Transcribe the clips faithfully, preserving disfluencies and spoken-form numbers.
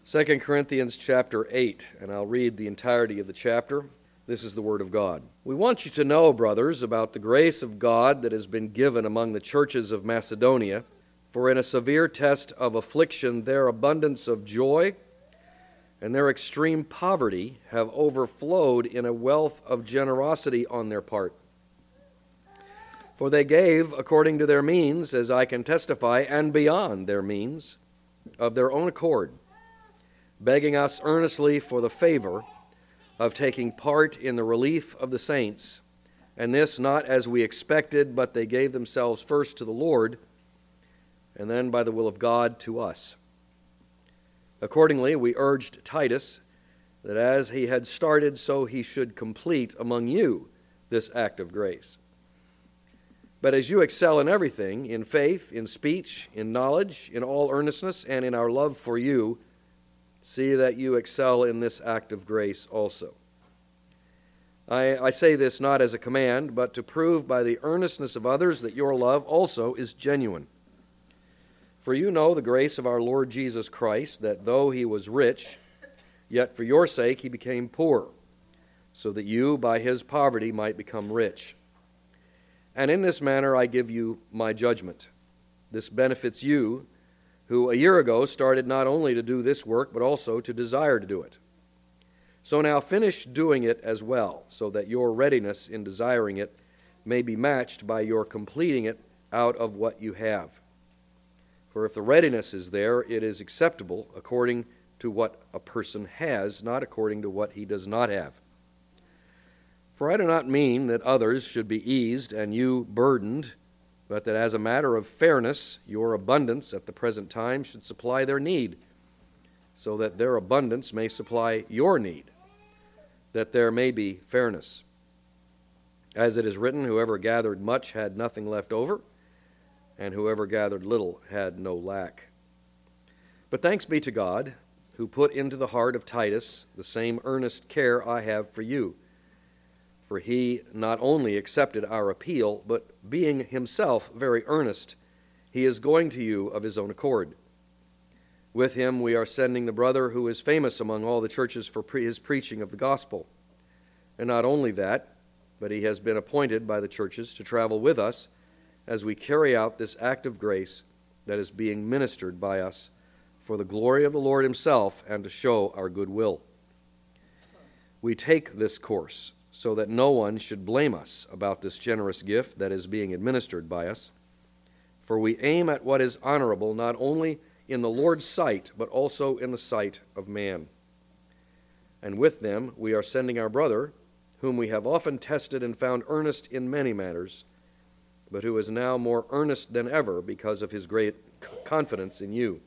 Second Corinthians chapter eight, and I'll read the entirety of the chapter. This is the Word of God. We want you to know, brothers, about the grace of God that has been given among the churches of Macedonia, for in a severe test of affliction their abundance of joy and their extreme poverty have overflowed in a wealth of generosity on their part. For they gave according to their means, as I can testify, and beyond their means, of their own accord, begging us earnestly for the favor of taking part in the relief of the saints, and this not as we expected, but they gave themselves first to the Lord, and then by the will of God to us. Accordingly, we urged Titus that as he had started, so he should complete among you this act of grace. But as you excel in everything, in faith, in speech, in knowledge, in all earnestness, and in our love for you, see that you excel in this act of grace also. I, I say this not as a command, but to prove by the earnestness of others that your love also is genuine. For you know the grace of our Lord Jesus Christ, that though he was rich, yet for your sake he became poor, so that you by his poverty might become rich. And in this manner I give you my judgment. This benefits you, who a year ago started not only to do this work, but also to desire to do it. So now finish doing it as well, so that your readiness in desiring it may be matched by your completing it out of what you have. For if the readiness is there, it is acceptable according to what a person has, not according to what he does not have. For I do not mean that others should be eased and you burdened, but that as a matter of fairness, your abundance at the present time should supply their need, so that their abundance may supply your need, that there may be fairness. As it is written, whoever gathered much had nothing left over, and whoever gathered little had no lack. But thanks be to God, who put into the heart of Titus the same earnest care I have for you. For he not only accepted our appeal, but being himself very earnest, he is going to you of his own accord. With him we are sending the brother who is famous among all the churches for pre- his preaching of the gospel. And not only that, but he has been appointed by the churches to travel with us as we carry out this act of grace that is being ministered by us for the glory of the Lord himself and to show our goodwill. We take this course so that no one should blame us about this generous gift that is being administered by us. For we aim at what is honorable not only in the Lord's sight, but also in the sight of man. And with them we are sending our brother, whom we have often tested and found earnest in many matters, but who is now more earnest than ever because of his great confidence in you.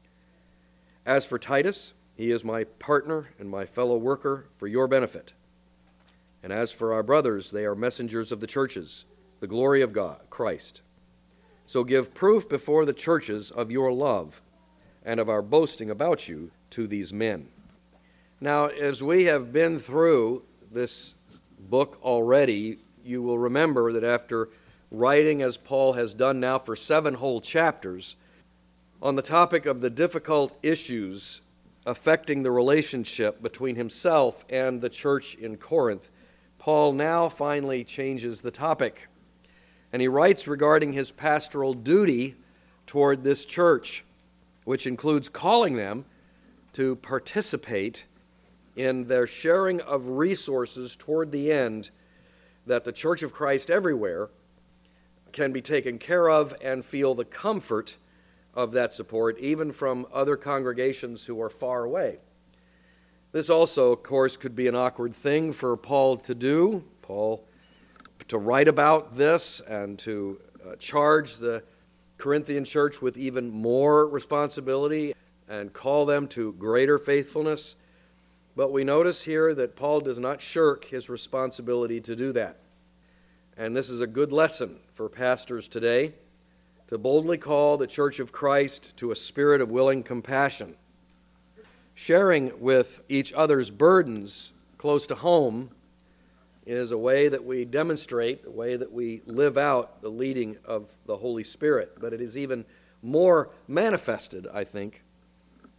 As for Titus, he is my partner and my fellow worker for your benefit. And as for our brothers, they are messengers of the churches, the glory of God, Christ. So give proof before the churches of your love and of our boasting about you to these men. Now, as we have been through this book already, you will remember that after writing, as Paul has done now for seven whole chapters, on the topic of the difficult issues affecting the relationship between himself and the church in Corinth, Paul now finally changes the topic, and he writes regarding his pastoral duty toward this church, which includes calling them to participate in their sharing of resources toward the end that the Church of Christ everywhere can be taken care of and feel the comfort of that support, even from other congregations who are far away. This also, of course, could be an awkward thing for Paul to do, Paul to write about this and to uh, charge the Corinthian church with even more responsibility and call them to greater faithfulness. But we notice here that Paul does not shirk his responsibility to do that. And this is a good lesson for pastors today, to boldly call the Church of Christ to a spirit of willing compassion. Sharing with each other's burdens close to home is a way that we demonstrate, a way that we live out the leading of the Holy Spirit. But it is even more manifested, I think,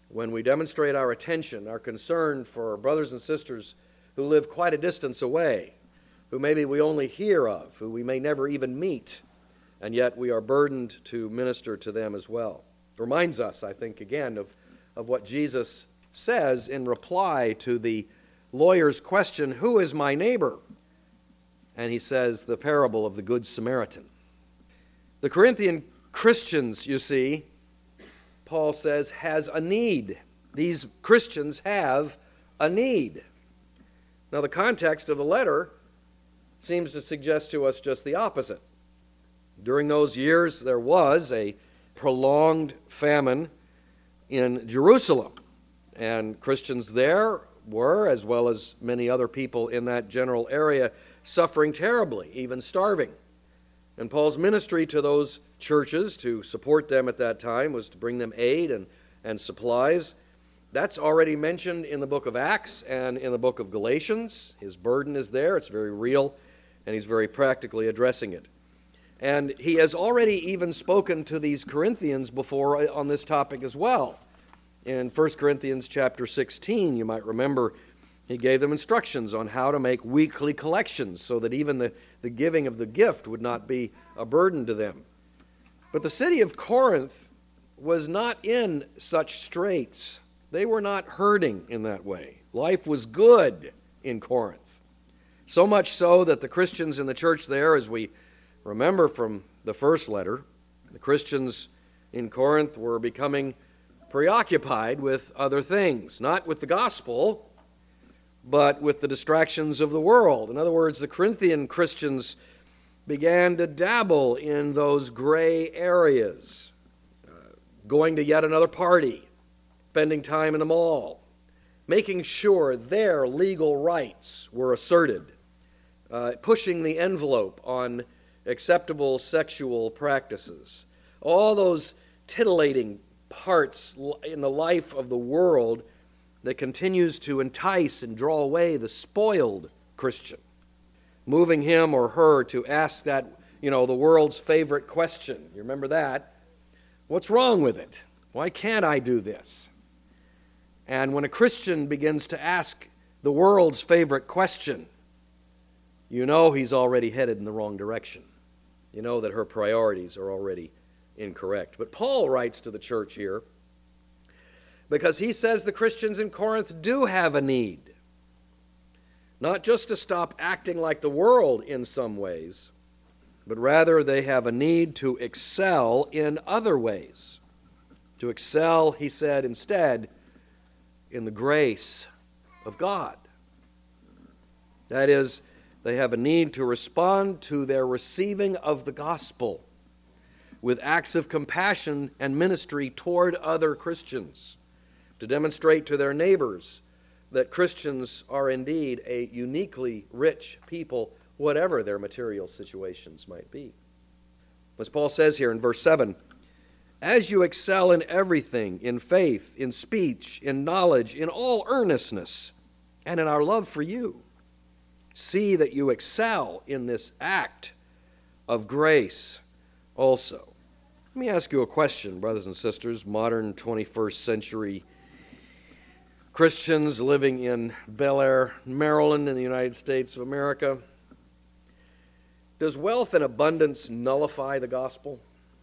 when we demonstrate our attention, our concern for brothers and sisters who live quite a distance away, who maybe we only hear of, who we may never even meet, and yet we are burdened to minister to them as well. It reminds us, I think, again, of, of what Jesus says in reply to the lawyer's question, "Who is my neighbor?" And he says the parable of the Good Samaritan. The Corinthian Christians, you see, Paul says, has a need. These Christians have a need. Now, the context of the letter seems to suggest to us just the opposite. During those years, there was a prolonged famine in Jerusalem, and Christians there were, as well as many other people in that general area, suffering terribly, even starving. And Paul's ministry to those churches, to support them at that time, was to bring them aid and, and supplies. That's already mentioned in the book of Acts and in the book of Galatians. His burden is there. It's very real, and he's very practically addressing it. And he has already even spoken to these Corinthians before on this topic as well. In First Corinthians chapter sixteen, you might remember, he gave them instructions on how to make weekly collections so that even the, the giving of the gift would not be a burden to them. But the city of Corinth was not in such straits. They were not hurting in that way. Life was good in Corinth. So much so that the Christians in the church there, as we remember from the first letter, the Christians in Corinth were becoming preoccupied with other things, not with the gospel, but with the distractions of the world. In other words, the Corinthian Christians began to dabble in those gray areas, uh, going to yet another party, spending time in the mall, making sure their legal rights were asserted, uh, pushing the envelope on acceptable sexual practices. All those titillating parts in the life of the world that continues to entice and draw away the spoiled Christian, moving him or her to ask that, you know, the world's favorite question. You remember that? What's wrong with it? Why can't I do this? And when a Christian begins to ask the world's favorite question, you know he's already headed in the wrong direction. You know that her priorities are already incorrect. But Paul writes to the church here because he says the Christians in Corinth do have a need. Not just to stop acting like the world in some ways, but rather they have a need to excel in other ways. To excel, he said, instead, in the grace of God. That is, they have a need to respond to their receiving of the gospel with acts of compassion and ministry toward other Christians, to demonstrate to their neighbors that Christians are indeed a uniquely rich people, whatever their material situations might be. As Paul says here in verse seven, "As you excel in everything, in faith, in speech, in knowledge, in all earnestness, and in our love for you, see that you excel in this act of grace also." Let me ask you a question, brothers and sisters, modern twenty-first century Christians living in Bel Air, Maryland, in the United States of America. Does wealth and abundance nullify the gospel?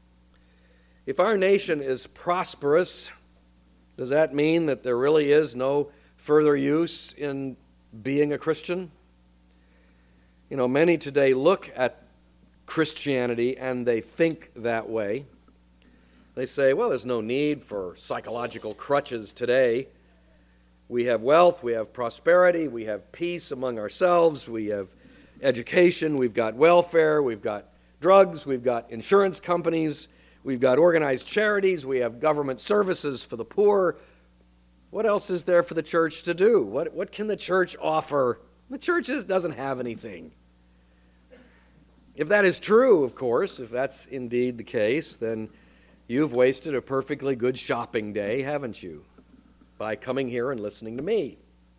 If our nation is prosperous, does that mean that there really is no further use in being a Christian? You know, many today look at Christianity and they think that way. They say, well, there's no need for psychological crutches today. We have wealth, we have prosperity, we have peace among ourselves, we have education, we've got welfare, we've got drugs, we've got insurance companies, we've got organized charities, we have government services for the poor. What else is there for the church to do? What, what can the church offer? The church doesn't have anything. If that is true, of course, if that's indeed the case, then you've wasted a perfectly good shopping day, haven't you, by coming here and listening to me.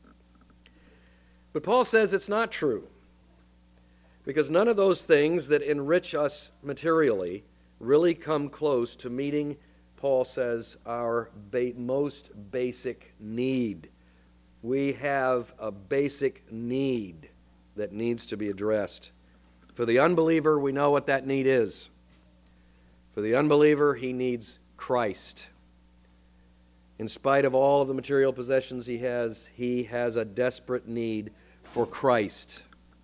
But Paul says it's not true, because none of those things that enrich us materially really come close to meeting Paul says, our ba- most basic need. We have a basic need that needs to be addressed. For the unbeliever, we know what that need is. For the unbeliever, he needs Christ. In spite of all of the material possessions he has, he has a desperate need for Christ.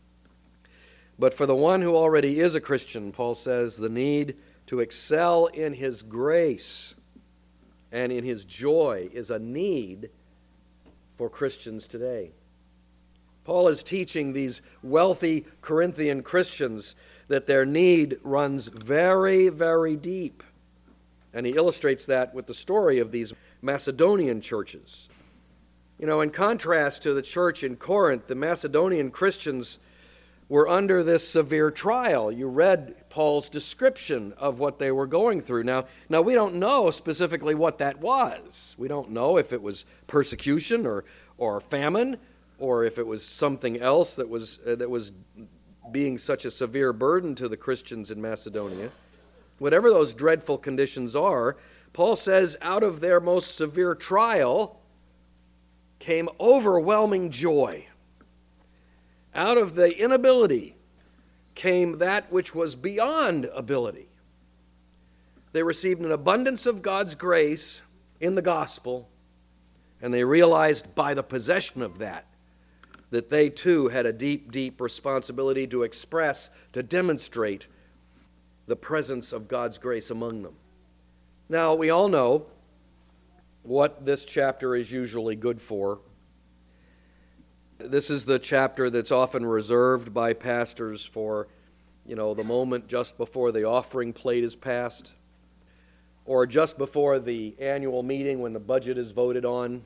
But for the one who already is a Christian, Paul says, the need to excel in his grace and in his joy is a need for Christians today. Paul is teaching these wealthy Corinthian Christians that their need runs very, very deep. And he illustrates that with the story of these Macedonian churches. You know, in contrast to the church in Corinth, the Macedonian Christians were under this severe trial. You read Paul's description of what they were going through. Now, now we don't know specifically what that was. We don't know if it was persecution or, or famine, or if it was something else that was, uh, that was being such a severe burden to the Christians in Macedonia. Whatever those dreadful conditions are, Paul says out of their most severe trial came overwhelming joy. Out of the inability came that which was beyond ability. They received an abundance of God's grace in the gospel, and they realized by the possession of that that they too had a deep, deep responsibility to express, to demonstrate the presence of God's grace among them. Now, we all know what this chapter is usually good for. This is the chapter that's often reserved by pastors for, you know, the moment just before the offering plate is passed, or just before the annual meeting when the budget is voted on,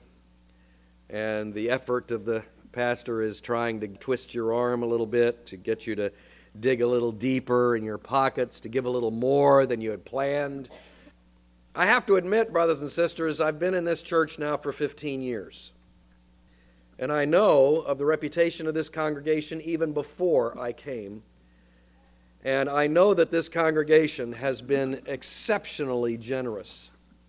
and the effort of the pastor is trying to twist your arm a little bit to get you to dig a little deeper in your pockets, to give a little more than you had planned. I have to admit, brothers and sisters, I've been in this church now for fifteen years. And I know of the reputation of this congregation even before I came. And I know that this congregation has been exceptionally generous.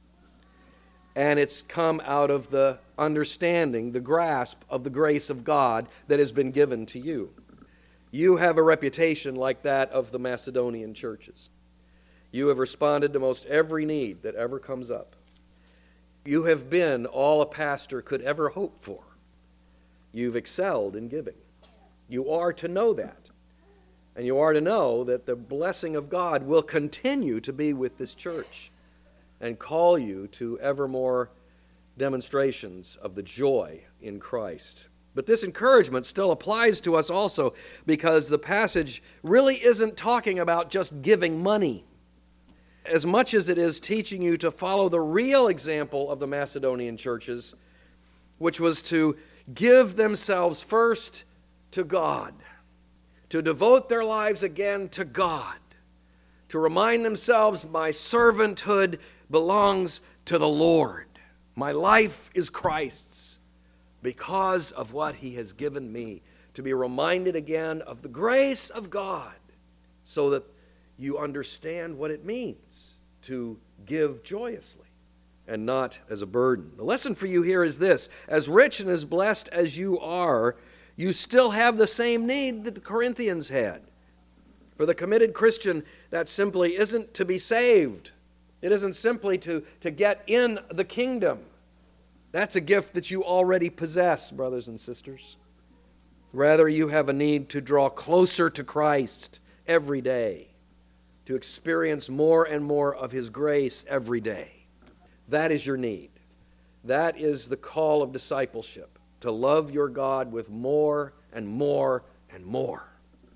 And it's come out of the understanding, the grasp of the grace of God that has been given to you. You have a reputation like that of the Macedonian churches. You have responded to most every need that ever comes up. You have been all a pastor could ever hope for. You've excelled in giving. You are to know that. And you are to know that the blessing of God will continue to be with this church and call you to ever more demonstrations of the joy in Christ. But this encouragement still applies to us also, because the passage really isn't talking about just giving money, as much as it is teaching you to follow the real example of the Macedonian churches, which was to give themselves first to God, to devote their lives again to God, to remind themselves, my servanthood belongs to the Lord. My life is Christ's because of what He has given me. To be reminded again of the grace of God so that you understand what it means to give joyously and not as a burden. The lesson for you here is this: as rich and as blessed as you are, you still have the same need that the Corinthians had. For the committed Christian, that simply isn't to be saved. It isn't simply to, to get in the kingdom. That's a gift that you already possess, brothers and sisters. Rather, you have a need to draw closer to Christ every day, to experience more and more of His grace every day. That is your need. That is the call of discipleship, to love your God with more and more and more.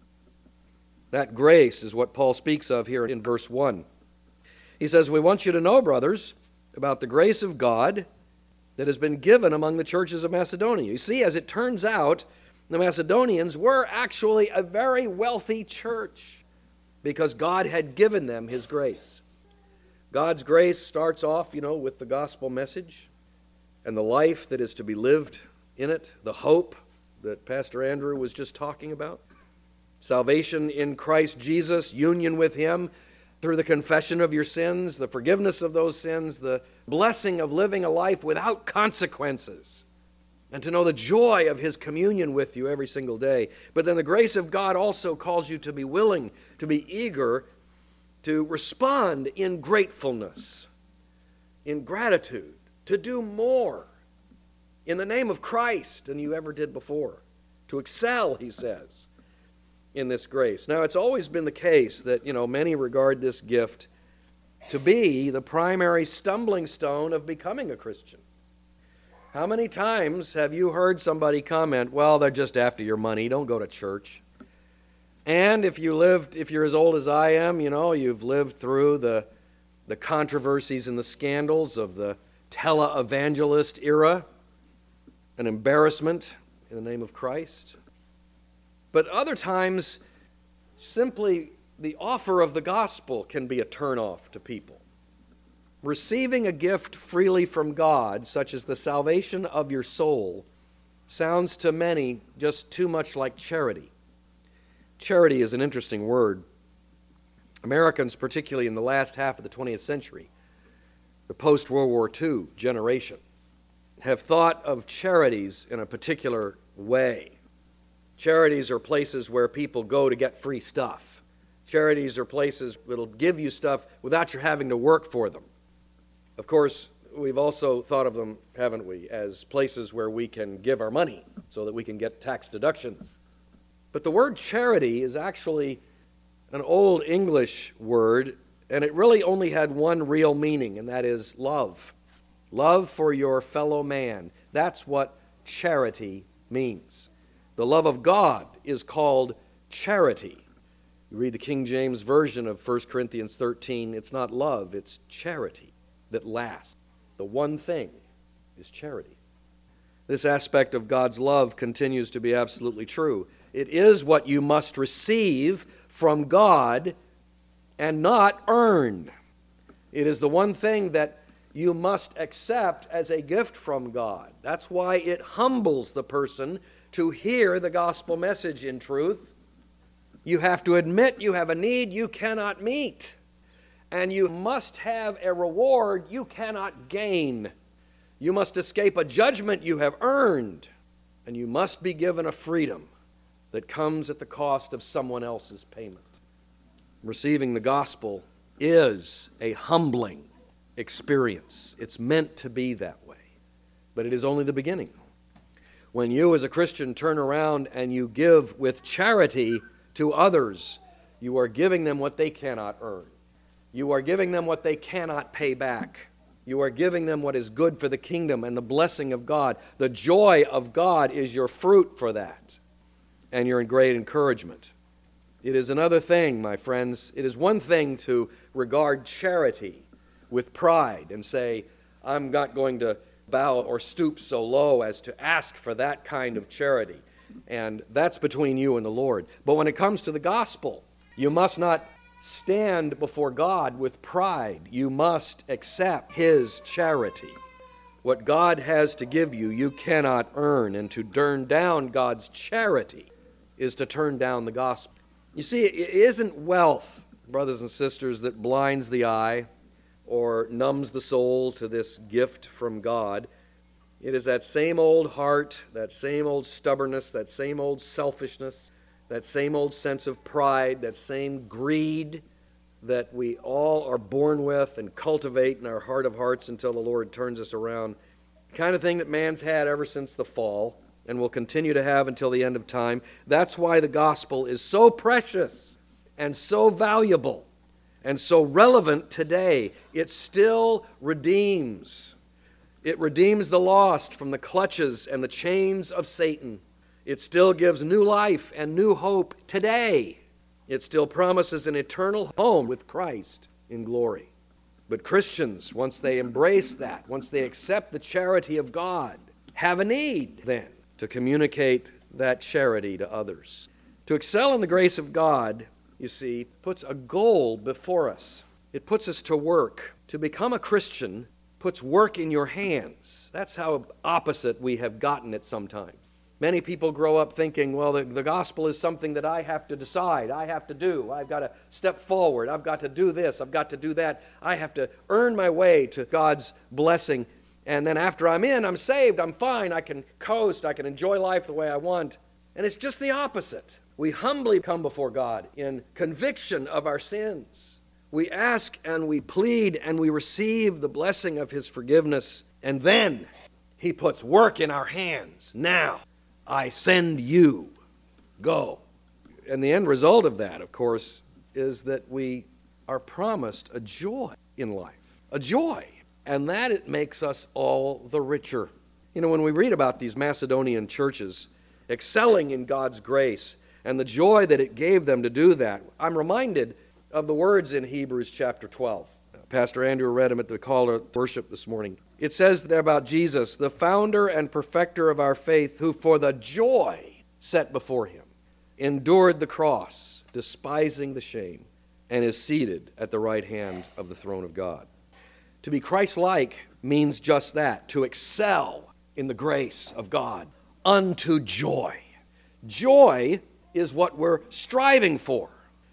That grace is what Paul speaks of here in verse one. He says, we want you to know, brothers, about the grace of God that has been given among the churches of Macedonia. You see, as it turns out, the Macedonians were actually a very wealthy church because God had given them His grace. God's grace starts off, you know, with the gospel message and the life that is to be lived in it, the hope that Pastor Andrew was just talking about. Salvation in Christ Jesus, union with Him, through the confession of your sins, the forgiveness of those sins, the blessing of living a life without consequences, and to know the joy of His communion with you every single day. But then the grace of God also calls you to be willing, to be eager, to respond in gratefulness, in gratitude, to do more in the name of Christ than you ever did before, to excel, he says, in this grace. Now, it's always been the case that, you know, many regard this gift to be the primary stumbling stone of becoming a Christian. How many times have you heard somebody comment, well, they're just after your money, don't go to church? And if you lived, if you're as old as I am, you know, you've lived through the, the controversies and the scandals of the televangelist era, an embarrassment in the name of Christ. But other times, simply the offer of the gospel can be a turnoff to people. Receiving a gift freely from God, such as the salvation of your soul, sounds to many just too much like charity. Charity is an interesting word. Americans, particularly in the last half of the twentieth century, the post-World War Two generation, have thought of charities in a particular way. Charities are places where people go to get free stuff. Charities are places that will give you stuff without you having to work for them. Of course, we've also thought of them, haven't we, as places where we can give our money so that we can get tax deductions. But the word charity is actually an old English word, and it really only had one real meaning, and that is love. Love for your fellow man. That's what charity means. The love of God is called charity. You read the King James Version of First Corinthians thirteen, it's not love, it's charity that lasts. The one thing is charity. This aspect of God's love continues to be absolutely true. It is what you must receive from God and not earn. It is the one thing that you must accept as a gift from God. That's why it humbles the person to hear the gospel message in truth. You have to admit you have a need you cannot meet. And you must have a reward you cannot gain. You must escape a judgment you have earned. And you must be given a freedom that comes at the cost of someone else's payment. Receiving the gospel is a humbling experience. It's meant to be that way. But it is only the beginning. When you as a Christian turn around and you give with charity to others, you are giving them what they cannot earn. You are giving them what they cannot pay back. You are giving them what is good for the kingdom and the blessing of God. The joy of God is your fruit for that. And you're in great encouragement. It is another thing, my friends. It is one thing to regard charity with pride and say, I'm not going to bow or stoop so low as to ask for that kind of charity. And that's between you and the Lord. But when it comes to the gospel, you must not stand before God with pride. You must accept His charity. What God has to give you, you cannot earn. And to turn down God's charity is to turn down the gospel. You see, it isn't wealth, brothers and sisters, that blinds the eye or numbs the soul to this gift from God. It is that same old heart, that same old stubbornness, that same old selfishness, that same old sense of pride, that same greed that we all are born with and cultivate in our heart of hearts until the Lord turns us around. The kind of thing that man's had ever since the fall and will continue to have until the end of time. That's why the gospel is so precious and so valuable and so relevant today. It still redeems. It redeems the lost from the clutches and the chains of Satan. It still gives new life and new hope today. It still promises an eternal home with Christ in glory. But Christians, once they embrace that, once they accept the charity of God, have a need then to communicate that charity to others. To excel in the grace of God, you see, puts a goal before us. It puts us to work. To become a Christian puts work in your hands. That's how opposite we have gotten it sometimes. Many people grow up thinking, well, the, the gospel is something that I have to decide, I have to do. I've got to step forward. I've got to do this. I've got to do that. I have to earn my way to God's blessing. And then after I'm in, I'm saved, I'm fine. I can coast. I can enjoy life the way I want. And it's just the opposite. We humbly come before God in conviction of our sins. We ask and we plead and we receive the blessing of His forgiveness. And then He puts work in our hands. Now, I send you. Go. And the end result of that, of course, is that we are promised a joy in life. A joy. And that it makes us all the richer. You know, when we read about these Macedonian churches excelling in God's grace and the joy that it gave them to do that, I'm reminded of the words in Hebrews chapter twelve. Pastor Andrew read them at the call to worship this morning. It says there about Jesus, the founder and perfecter of our faith, who for the joy set before Him endured the cross, despising the shame, and is seated at the right hand of the throne of God. To be Christ-like means just that, to excel in the grace of God unto joy. Joy is what we're striving for.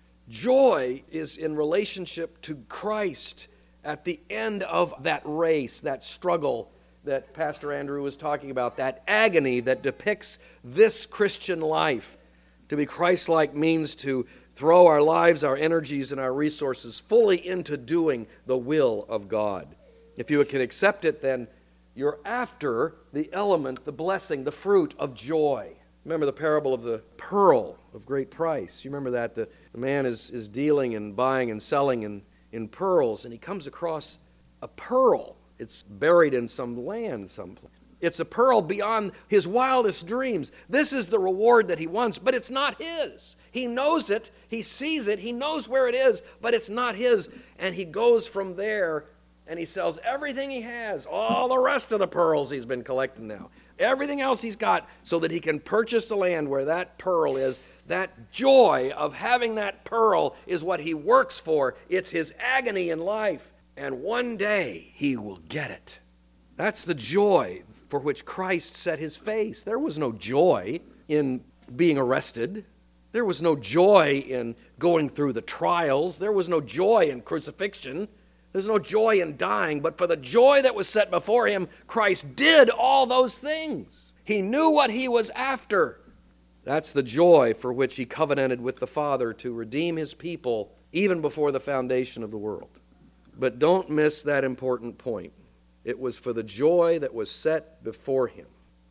Joy is in relationship to Christ at the end of that race, that struggle that Pastor Andrew was talking about, that agony that depicts this Christian life. To be Christ-like means to throw our lives, our energies, and our resources fully into doing the will of God. If you can accept it, then you're after the element, the blessing, the fruit of joy. Remember the parable of the pearl of great price. You remember that? The, the man is, is dealing and buying and selling in, in pearls, and he comes across a pearl. It's buried in some land someplace. It's a pearl beyond his wildest dreams. This is the reward that he wants, but it's not his. He knows it. He sees it. He knows where it is, but it's not his. And he goes from there, and he sells everything he has, all the rest of the pearls he's been collecting now. Everything else he's got so that he can purchase the land where that pearl is. That joy of having that pearl is what he works for. It's his agony in life. And one day he will get it. That's the joy for which Christ set his face. There was no joy in being arrested. There was no joy in going through the trials. There was no joy in crucifixion. There's no joy in dying, but for the joy that was set before him, Christ did all those things. He knew what he was after. That's the joy for which he covenanted with the Father to redeem his people even before the foundation of the world. But don't miss that important point. It was for the joy that was set before him.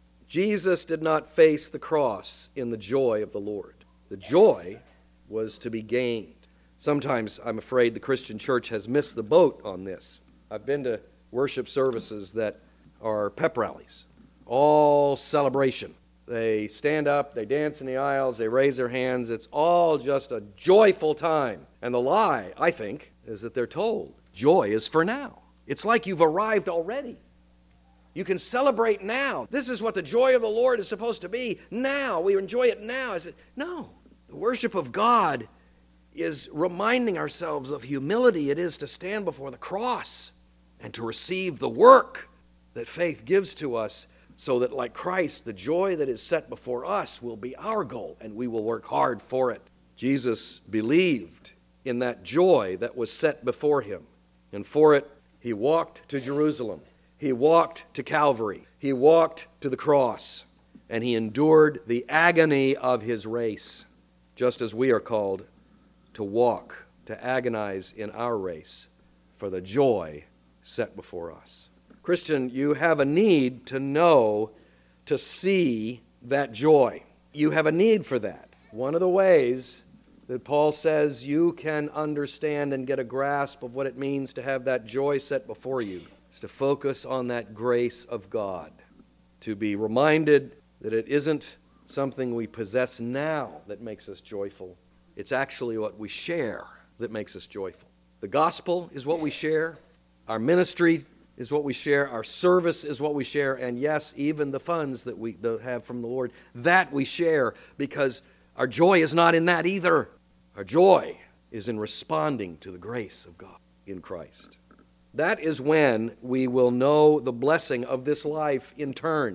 Jesus did not face the cross in the joy of the Lord. The joy was to be gained. Sometimes I'm afraid the Christian church has missed the boat on this. I've been to worship services that are pep rallies, all celebration. They stand up, they dance in the aisles, they raise their hands. It's all just a joyful time. And the lie, I think, is that they're told joy is for now. It's like you've arrived already. You can celebrate now. This is what the joy of the Lord is supposed to be. Now. We enjoy it now. I said, no. The worship of God is reminding ourselves of humility it is to stand before the cross and to receive the work that faith gives to us so that, like Christ, the joy that is set before us will be our goal and we will work hard for it. Jesus believed in that joy that was set before him, and for it he walked to Jerusalem. He walked to Calvary. He walked to the cross, and he endured the agony of his race, just as we are called to walk, to agonize in our race for the joy set before us. Christian, you have a need to know, to see that joy. You have a need for that. One of the ways that Paul says you can understand and get a grasp of what it means to have that joy set before you is to focus on that grace of God, to be reminded that it isn't something we possess now that makes us joyful. It's actually what we share that makes us joyful. The gospel is what we share. Our ministry is what we share. Our service is what we share. And yes, even the funds that we have from the Lord, that we share, because our joy is not in that either. Our joy is in responding to the grace of God in Christ. That is when we will know the blessing of this life in turn.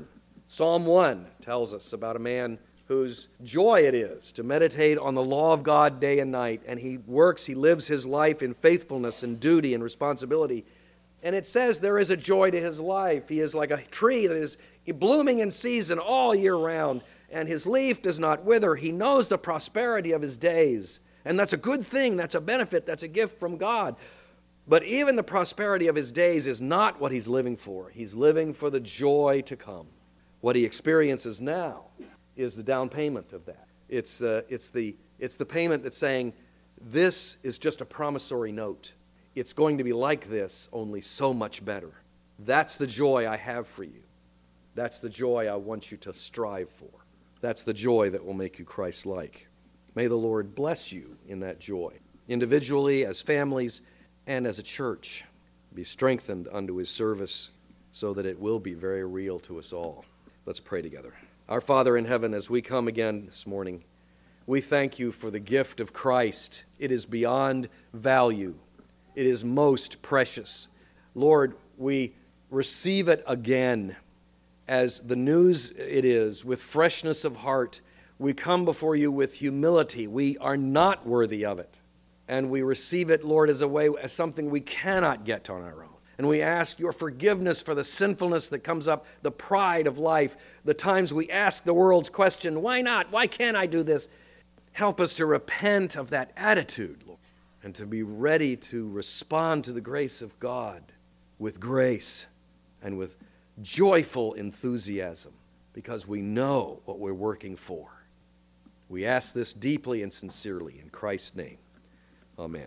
Psalm one tells us about a man whose joy it is to meditate on the law of God day and night, and he works, he lives his life in faithfulness and duty and responsibility. And it says there is a joy to his life. He is like a tree that is blooming in season all year round, and his leaf does not wither. He knows the prosperity of his days, and that's a good thing. That's a benefit. That's a gift from God. But even the prosperity of his days is not what he's living for. He's living for the joy to come. What he experiences now is the down payment of that. It's, uh, it's, the, it's the payment that's saying, this is just a promissory note. It's going to be like this, only so much better. That's the joy I have for you. That's the joy I want you to strive for. That's the joy that will make you Christ-like. May the Lord bless you in that joy, individually, as families, and as a church. Be strengthened unto his service so that it will be very real to us all. Let's pray together. Our Father in heaven, as we come again this morning, we thank you for the gift of Christ. It is beyond value. It is most precious. Lord, we receive it again as the news it is, with freshness of heart. We come before you with humility. We are not worthy of it. And we receive it, Lord, as a way, as something we cannot get on our own. And we ask your forgiveness for the sinfulness that comes up, the pride of life, the times we ask the world's question, why not? Why can't I do this? Help us to repent of that attitude, Lord, and to be ready to respond to the grace of God with grace and with joyful enthusiasm, because we know what we're working for. We ask this deeply and sincerely in Christ's name. Amen.